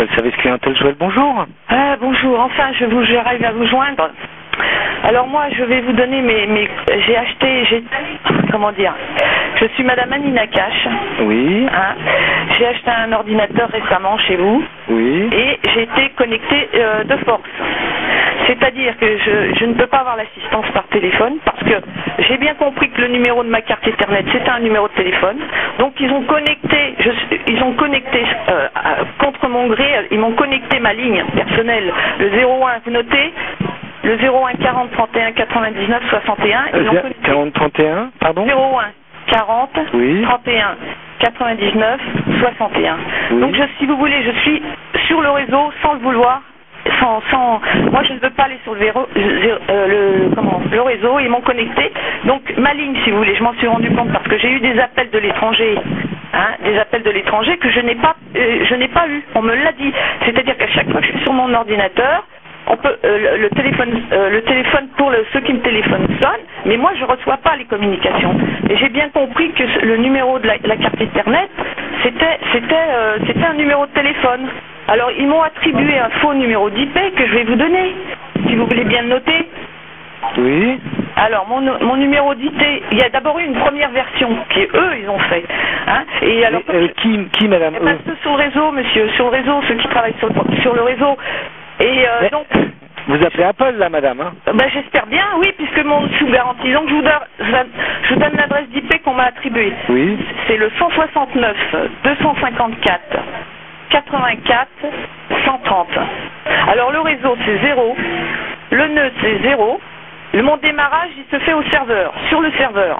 appelle Service Clientèle Joël, bonjour. Ah, bonjour, enfin, j'arrive à vous joindre. Alors moi, je vais vous donner comment dire, je suis Madame Annie Nakache. Oui. Hein, j'ai acheté un ordinateur récemment chez vous. Oui. Et j'ai été connectée de force. C'est-à-dire que je ne peux pas avoir l'assistance par téléphone parce que j'ai bien compris que le numéro de ma carte Ethernet c'était un numéro de téléphone. Donc ils ont connecté, contre mon gré, ils m'ont connecté ma ligne personnelle, le 01, vous notez, le 01 40 31 99 61. 40 31, pardon. 01 40 oui. 31 99 61. Oui. Donc si vous voulez, je suis sur le réseau sans le vouloir. Moi je ne veux pas aller sur le réseau, ils m'ont connecté. Donc ma ligne, si vous voulez, je m'en suis rendu compte parce que j'ai eu des appels de l'étranger, des appels de l'étranger que je n'ai pas eu. On me l'a dit. C'est-à-dire qu'à chaque fois que je suis sur mon ordinateur, on peut le téléphone pour ceux qui me téléphonent sonne, mais moi je reçois pas les communications. Et j'ai bien compris que le numéro de la carte Ethernet, c'était un numéro de téléphone. Alors ils m'ont attribué un faux numéro d'IP que je vais vous donner, si vous voulez bien le noter. Oui. Alors mon numéro d'IP, il y a d'abord eu une première version qui ils ont fait. Et alors qui madame? Ceux sur le réseau, monsieur, sur le réseau, ceux qui travaillent sur le réseau. Et donc. Vous appelez Apple là, madame, hein? J'espère bien, oui, puisque mon sous garantie. Donc je vous donne l'adresse d'IP qu'on m'a attribuée. Oui. C'est le 169 254 84 130. Alors le réseau c'est 0, le nœud c'est 0, mon démarrage il se fait au serveur, sur le serveur.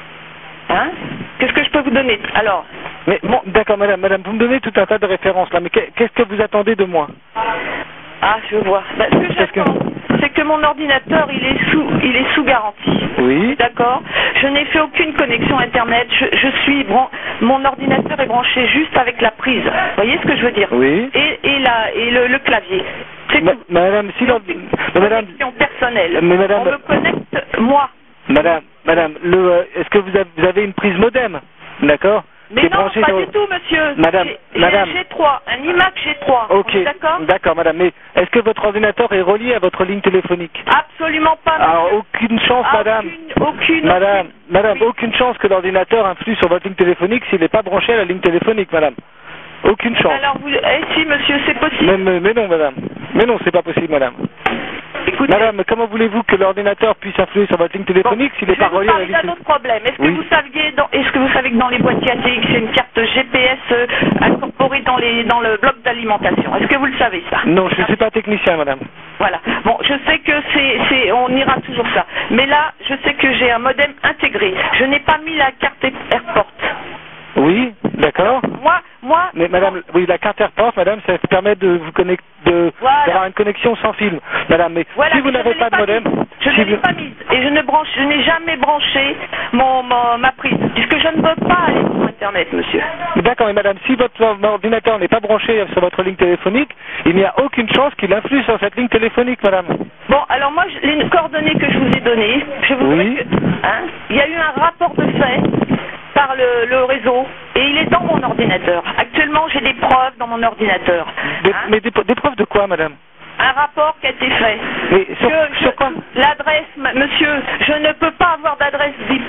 Qu'est-ce que je peux vous donner? Alors. Mais bon, d'accord, madame, vous me donnez tout un tas de références là, mais qu'est-ce que vous attendez de moi? Ah, je vois. Ce que j'attends, c'est que mon ordinateur, il est sous garantie. Oui. D'accord. Je n'ai fait aucune connexion Internet. Mon ordinateur est branché juste avec la prise. Vous voyez ce que je veux dire? Oui. Et le clavier. C'est tout. Madame, si connexion personnelle. Mais madame. On me connecte moi. Madame, est-ce que vous avez une prise modem? D'accord. Mais non, pas du tout, monsieur. Madame. J'ai un G3, un iMac G3. Ok. D'accord. D'accord, madame. Mais est-ce que votre ordinateur est relié à votre ligne téléphonique? Absolument pas. Monsieur. Alors, aucune chance, madame. Madame, oui. Aucune chance que l'ordinateur influe sur votre ligne téléphonique s'il n'est pas branché à la ligne téléphonique, madame. Aucune chance. Alors, si, monsieur, c'est possible. Mais non, madame. Mais non, c'est pas possible, madame. Écoutez, madame, comment voulez-vous que l'ordinateur puisse influer sur votre ligne téléphonique s'il n'est pas relié à la ligne téléphonique? d'un autre problème. Est-ce que vous savez que dans les boîtiers ATX, il y a une carte GPS incorporée dans le bloc d'alimentation? Est-ce que vous le savez, ça? Non, je ne suis pas technicien, madame. Voilà. Bon, je sais que on ira toujours ça. Mais là, je sais que j'ai un modem intégré. Je n'ai pas mis la carte AirPort. Oui, d'accord. Moi. Mais madame, oui, la carte AirPort, madame, ça permet de vous connecter, d'avoir une connexion sans fil. Madame, mais si vous n'avez pas de modem, je ne l'ai pas mise et je n'ai jamais branché ma prise, puisque je ne veux pas aller sur Internet, monsieur. D'accord, mais madame, si votre ordinateur n'est pas branché sur votre ligne téléphonique, il n'y a aucune chance qu'il influe sur cette ligne téléphonique, madame. Bon, alors moi, les coordonnées que je vous ai données, je voudrais que, il y a eu un rapport de fait par le réseau et il est dans mon ordinateur. Actuellement, j'ai des preuves dans mon ordinateur. Mais des preuves de quoi, madame? Un rapport qui a été fait. Mais sur quoi? L'adresse, monsieur, je ne peux pas avoir d'adresse d'IP.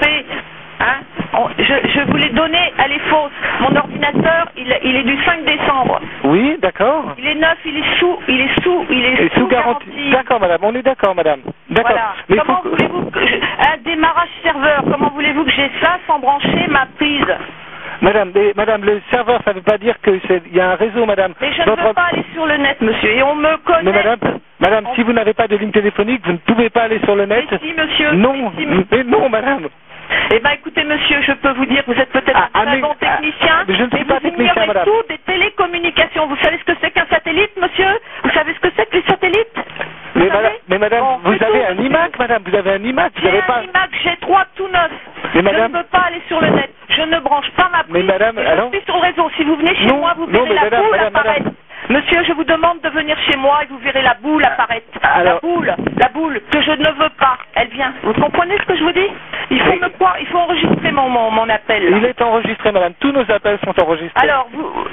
Je vous l'ai donné, elle est fausse. Mon ordinateur, il est du 5 décembre. Oui, d'accord. Il est neuf, il est sous garantie. D'accord, madame, on est d'accord, madame. D'accord. Voilà. Mais comment voulez-vous un démarrage serveur, comment voulez-vous que j'ai ça sans brancher ma prise? Madame, le serveur, ça ne veut pas dire qu'il y a un réseau, madame. Mais je ne veux pas aller sur le net, monsieur, et on me connaît. Mais madame, si vous n'avez pas de ligne téléphonique, vous ne pouvez pas aller sur le net. Mais si, monsieur. Non, mais non, madame. Eh bien, écoutez, monsieur, je peux vous dire que vous êtes peut-être un très bon technicien, mais je ne suis pas technicien, madame. Tout des télécommunications. Vous savez ce que c'est qu'un satellite, monsieur? Vous savez ce que c'est que les satellites? Mais madame, vous avez un iMac, madame, vous avez un iMac, vous n'avez pas... J'ai un iMac G3 tout neuf. Je ne veux pas aller sur le net. Je ne branche pas ma prise. Mais madame, alors... Je suis sur le réseau. Si vous venez chez moi, vous verrez la boule apparaître. Monsieur, je vous demande de venir chez moi et vous verrez la boule apparaître. Alors... La boule que je ne veux pas. Elle vient. Vous comprenez ce que je vous dis? Il faut me croire. Il faut enregistrer mon appel. Il est enregistré, madame. Tous nos appels sont enregistrés. Alors,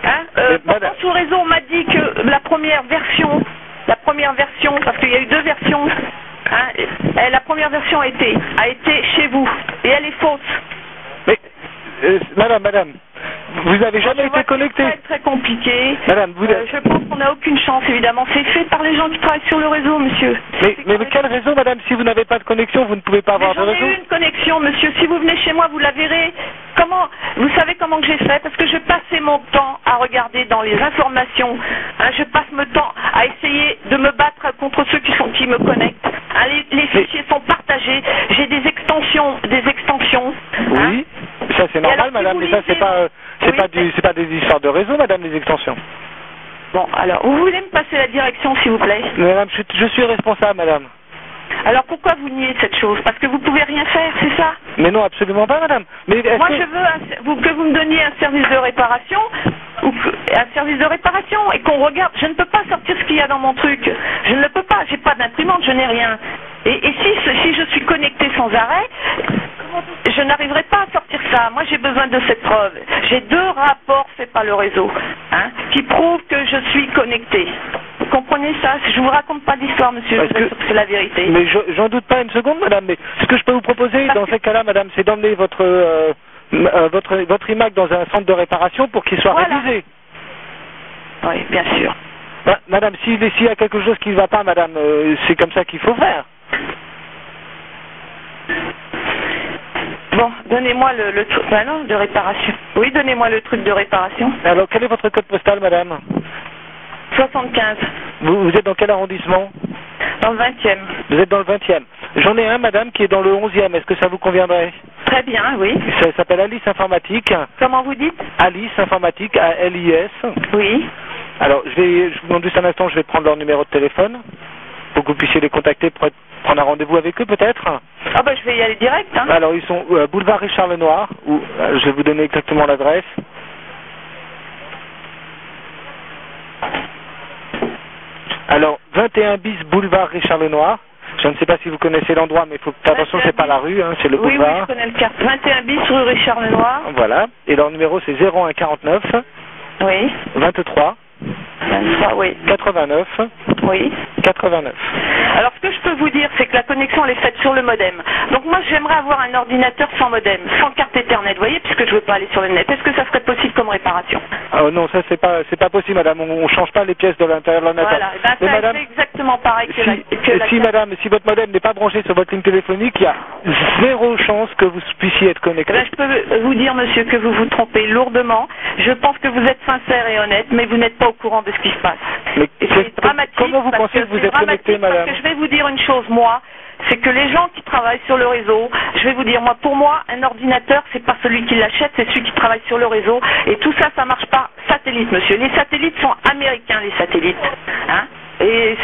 Pourtant, sur le réseau, on m'a dit que la première version, parce qu'il y a eu deux versions, la première version a été chez vous, et elle est fausse. Mais, madame, vous n'avez jamais été connecté. C'est très compliqué. Madame, je pense qu'on n'a aucune chance, évidemment. C'est fait par les gens qui travaillent sur le réseau, monsieur. Mais quel réseau, madame? Si vous n'avez pas de connexion, vous ne pouvez pas avoir de réseau. J'en ai eu une connexion, monsieur. Si vous venez chez moi, vous la verrez. Vous savez comment que j'ai fait? Parce que je passais mon temps à regarder dans les informations. Je passe mon temps à essayer de me battre contre ceux qui me connectent. Les fichiers sont partagés. J'ai des extensions. Oui, ça c'est normal, madame, mais ça c'est pas des histoires de réseau, madame, les extensions. Bon, alors, vous voulez me passer la direction, s'il vous plaît? Madame, je suis responsable, madame. Alors pourquoi vous niez cette chose? Parce que vous pouvez rien faire, c'est ça? Mais non, absolument pas, madame. Mais moi, je veux que vous me donniez un service de réparation, et qu'on regarde. Je ne peux pas sortir ce qu'il y a dans mon truc. Je ne le peux pas. J'ai pas d'imprimante, je n'ai rien. Et si je suis connecté sans arrêt, je n'arriverai pas à sortir ça. Moi, j'ai besoin de cette preuve. J'ai 2 rapports faits par le réseau, qui prouvent que je suis connecté. Vous comprenez ça? Je vous raconte pas d'histoire, monsieur. Je vous assure que c'est la vérité. Mais j'en doute pas une seconde, madame. Mais ce que je peux vous proposer dans ces cas-là, madame, c'est d'emmener votre iMac dans un centre de réparation pour qu'il soit révisé. Oui, bien sûr. Madame, s'il y a quelque chose qui ne va pas, madame, c'est comme ça qu'il faut faire. Bon, donnez-moi le truc de réparation. Oui, donnez-moi le truc de réparation. Alors, quel est votre code postal, madame? 75. Vous êtes dans quel arrondissement? Dans le 20e. Vous êtes dans le 20e. J'en ai un, madame, qui est dans le 11e. Est-ce que ça vous conviendrait? Très bien, oui. Ça s'appelle Alice Informatique. Comment vous dites? Alice Informatique, A-L-I-S. Oui. Alors, je vous demande juste un instant, je vais prendre leur numéro de téléphone pour que vous puissiez les contacter pour prendre un rendez-vous avec eux, peut-être? Ah ben, je vais y aller direct. Alors, ils sont boulevard Richard Lenoir, où je vais vous donner exactement l'adresse. Alors, 21 bis boulevard Richard Lenoir. Je ne sais pas si vous connaissez l'endroit, mais il faut faire attention, c'est pas la rue, c'est le boulevard. Oui, je connais le quartier. 21 bis rue Richard Lenoir. Voilà. Et leur numéro, c'est 01 49. Oui. 23. 23, oui. 89. Oui. 89. Alors, ce que je peux vous dire, c'est que la connexion, elle est faite sur le modem. Donc, moi, j'aimerais avoir un ordinateur sans modem, sans carte Ethernet, vous voyez, puisque je ne veux pas aller sur le net. Est-ce que ça serait possible comme réparation? Non, ça, c'est pas possible, madame. On ne change pas les pièces de l'intérieur de l'ordinateur. Voilà. C'est exactement pareil que madame, si votre modem n'est pas branché sur votre ligne téléphonique, il y a 0 chance que vous puissiez être connecté. Je peux vous dire, monsieur, que vous vous trompez lourdement. Je pense que vous êtes sincère et honnête, mais vous n'êtes pas au courant de ce qui se passe. Mais c'est dramatique. Comment vous pensez que vous êtes connecté, madame? Parce que je vais vous dire une chose, moi, c'est que les gens qui travaillent sur le réseau, je vais vous dire, moi, pour moi, un ordinateur, c'est pas celui qui l'achète, c'est celui qui travaille sur le réseau. Et tout ça, ça marche pas satellite, monsieur. Les satellites sont américains, les satellites. Et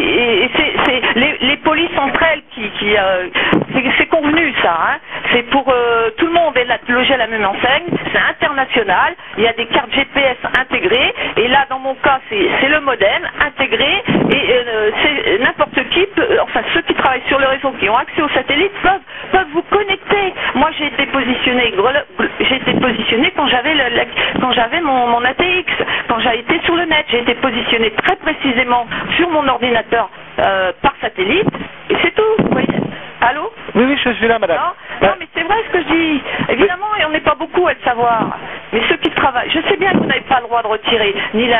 les polices entre elles c'est convenu ça, c'est pour tout le monde est logé à la même enseigne, c'est international, il y a des cartes GPS intégrées, et là dans mon cas c'est le modem intégré, et c'est n'importe qui enfin ceux qui travaillent sur le réseau qui ont accès aux satellites peuvent vous connecter. Moi j'ai été positionné quand j'avais mon ATX, quand j'ai été sur le net, j'ai été positionné très précisément sur mon ordinateur par satellite, et c'est tout, vous voyez. Allô? Oui, je suis là, madame. Non, mais c'est vrai ce que je dis. Évidemment, et on n'est pas beaucoup à le savoir. Mais ceux qui travaillent, je sais bien que vous n'avez pas le droit de retirer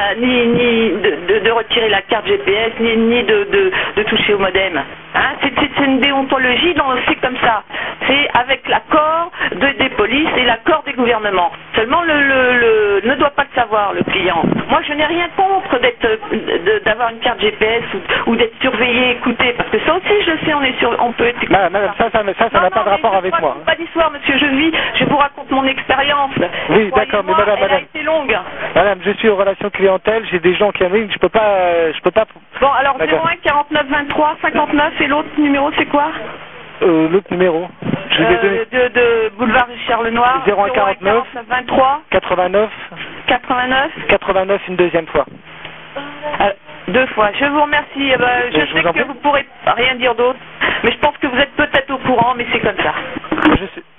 de retirer la carte GPS, ni de toucher au modem. C'est une déontologie, c'est comme ça. C'est avec l'accord des polices et l'accord des gouvernements. Seulement, ne doit pas le savoir, le client. Moi, je n'ai rien contre d'avoir une carte GPS ou d'être surveillé, écouté, parce que ça aussi, je le sais, on peut être... Madame, ça n'a pas de rapport avec moi. Pas d'histoire, monsieur, je vous raconte mon expérience. Oui, d'accord, mais madame, elle a été longue. Madame, je suis en relation clientèle, j'ai des gens qui arrivent, je peux pas... Bon, alors 01 49 23 59, et l'autre numéro, c'est quoi? L'autre numéro. Je vous ai donné. De boulevard Richard Lenoir. 01 49 23 89 une deuxième fois. 2 fois. Je vous remercie. Je sais que vous pourrez rien dire d'autre, mais je pense que vous êtes peut-être au courant, mais c'est comme ça.